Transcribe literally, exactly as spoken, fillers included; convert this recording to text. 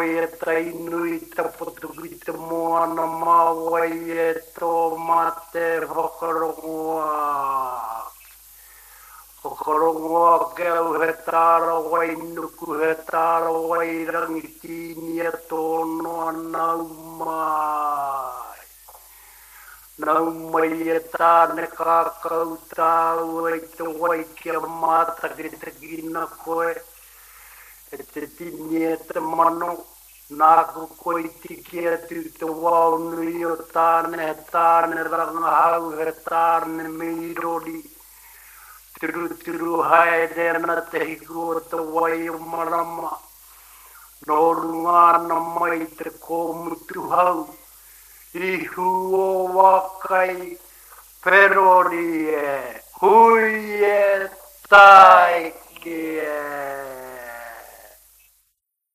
e tai nui taputuki te moana mawai e tō mate whakarongoa. Whakarongoa ke au he tāra wai nuku he tāra wai rangitini e tōnoa nau mai. Nau mai e tāne kākau tāu e te wai kia māta ki te kina koe. E te tini e te mano, nā ku koi tiki e tu te wau nui o tāne he tāne rangahau he tāne mirori. Turu turu hae rena te hiku o te wai o marama. Nō rungana mai te kōmutu hau. Ihu o wakai, perori e, hui e, tai ki e.